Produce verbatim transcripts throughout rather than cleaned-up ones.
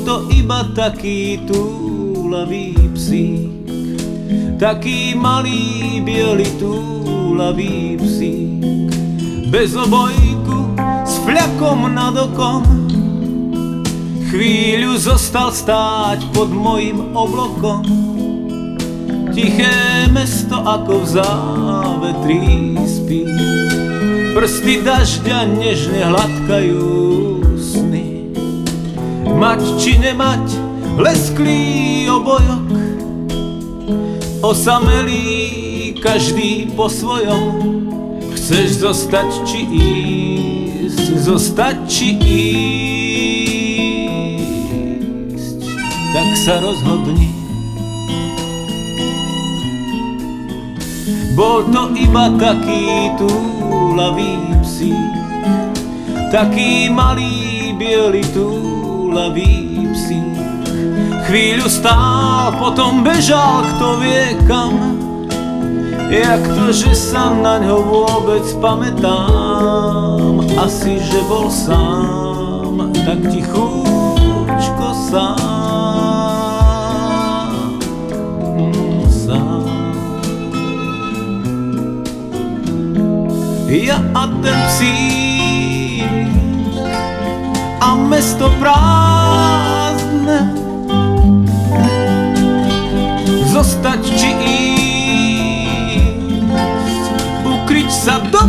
to iba taký túlavý psík, taký malý biely túlavý psík, bez obojku, s fľakom nad okom. Chvíľu zostal stáť pod mojim oblokom. Tiché mesto ako v závetrí spí, prsty dažďa nežne hladkajú sny. Mať či nemať lesklý obojok, osamelý každý po svojom. Chceš zostať či ísť, zostať či ísť, tak sa rozhodni. Bol to iba taký túlavý psík, taký malý biely túlavý psík. Chvíľu stál, potom bežal, kto vie kam. Jak to, že sa na ňo vôbec pamätám? Asi, že bol sám, tak tichúčko sám, mm, sám. Ja a ten psík a mesto prázdne, zostať či ísť, ukryť sa do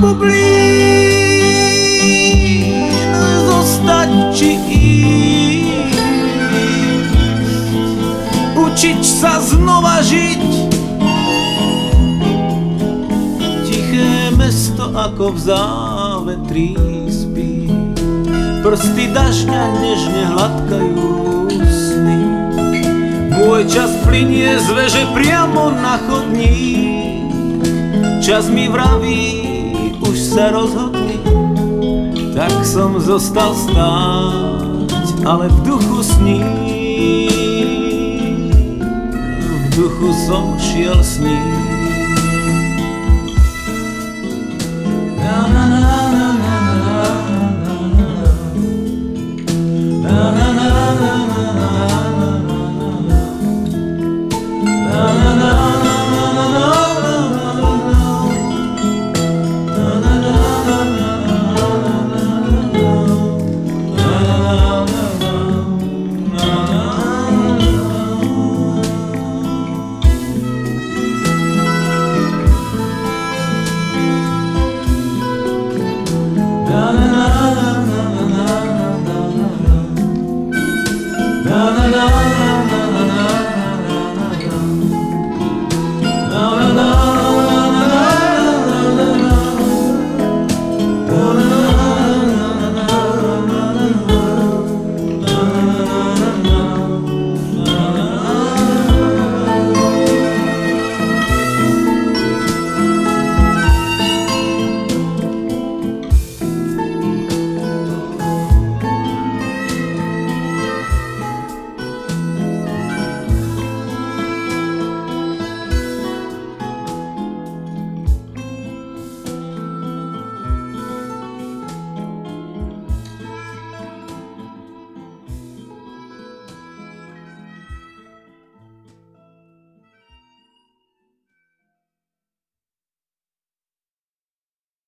bublín, zostať či ísť, učiť sa znova žiť. Tiché mesto ako v závetrí spí, prsty dažďa nežne hladkajú sny. Môj čas plynie z veže priamo na chodník. Čas mi vraví, už sa rozhodni. Tak som zostal stáť, ale v duchu sním. V duchu som šiel sním. Na na na na na na na na na na na. Na na na